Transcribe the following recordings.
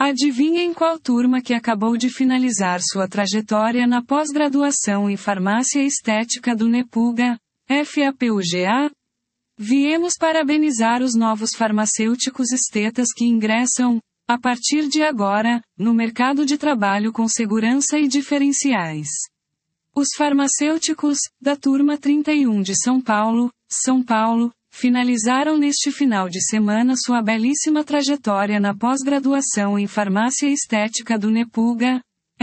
Adivinhem qual turma que acabou de finalizar sua trajetória na pós-graduação em Farmácia Estética do NEPUGA, FAPUGA? Viemos parabenizar os novos farmacêuticos estetas que ingressam, a partir de agora, no mercado de trabalho com segurança e diferenciais. Os farmacêuticos, da turma 31 de São Paulo, finalizaram neste final de semana sua belíssima trajetória na pós-graduação em Farmácia Estética do NEPUGA,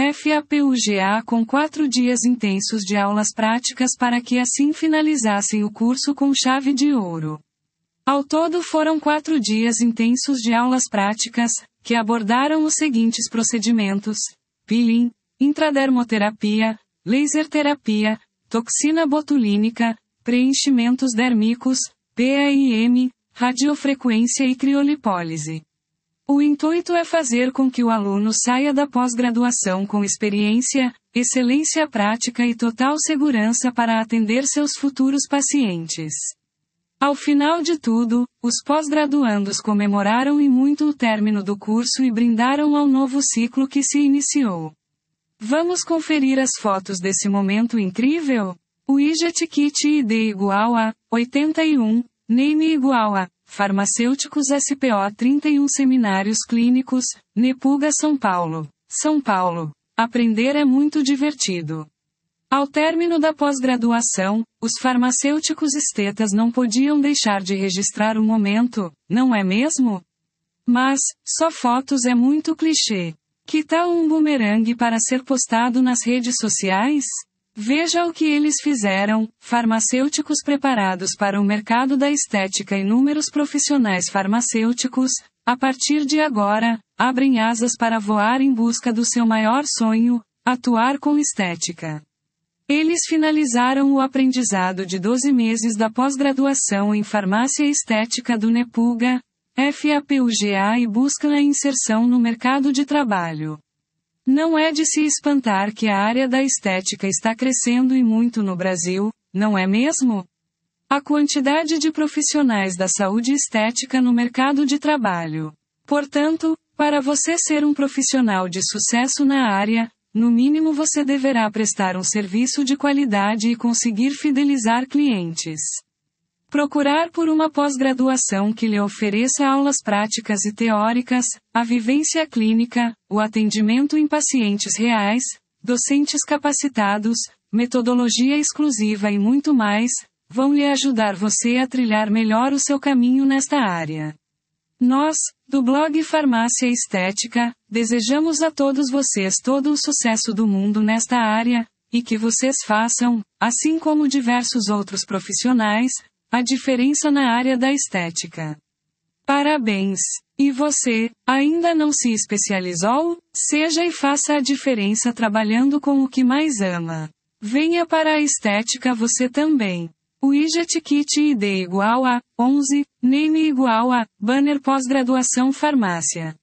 FAPUGA, com 4 dias intensos de aulas práticas para que assim finalizassem o curso com chave de ouro. Ao todo foram 4 dias intensos de aulas práticas, que abordaram os seguintes procedimentos: peeling, intradermoterapia, laser terapia, toxina botulínica, preenchimentos dérmicos, PAIM, radiofrequência e criolipólise. O intuito é fazer com que o aluno saia da pós-graduação com experiência, excelência prática e total segurança para atender seus futuros pacientes. Ao final de tudo, os pós-graduandos comemoraram e muito o término do curso e brindaram ao novo ciclo que se iniciou. Vamos conferir as fotos desse momento incrível? O IJET Kit ID igual a 81, name igual a Farmacêuticos SPO 31 Seminários Clínicos, NEPUGA São Paulo. São Paulo. Aprender é muito divertido. Ao término da pós-graduação, os farmacêuticos estetas não podiam deixar de registrar o momento, não é mesmo? Mas, só fotos é muito clichê. Que tal um bumerangue para ser postado nas redes sociais? Veja o que eles fizeram, farmacêuticos preparados para o mercado da estética. Inúmeros profissionais farmacêuticos, a partir de agora, abrem asas para voar em busca do seu maior sonho, atuar com estética. Eles finalizaram o aprendizado de 12 meses da pós-graduação em Farmácia Estética do NEPUGA, FAPUGA e buscam a inserção no mercado de trabalho. Não é de se espantar que a área da estética está crescendo e muito no Brasil, não é mesmo? A quantidade de profissionais da saúde estética no mercado de trabalho. Portanto, para você ser um profissional de sucesso na área, no mínimo você deverá prestar um serviço de qualidade e conseguir fidelizar clientes. Procurar por uma pós-graduação que lhe ofereça aulas práticas e teóricas, a vivência clínica, o atendimento em pacientes reais, docentes capacitados, metodologia exclusiva e muito mais, vão lhe ajudar você a trilhar melhor o seu caminho nesta área. Nós, do blog Farmácia Estética, desejamos a todos vocês todo o sucesso do mundo nesta área, e que vocês façam, assim como diversos outros profissionais, a diferença na área da estética. Parabéns! E você, ainda não se especializou? Seja e faça a diferença trabalhando com o que mais ama. Venha para a estética você também. O IJET Kit ID igual a 11, name igual a banner pós-graduação farmácia.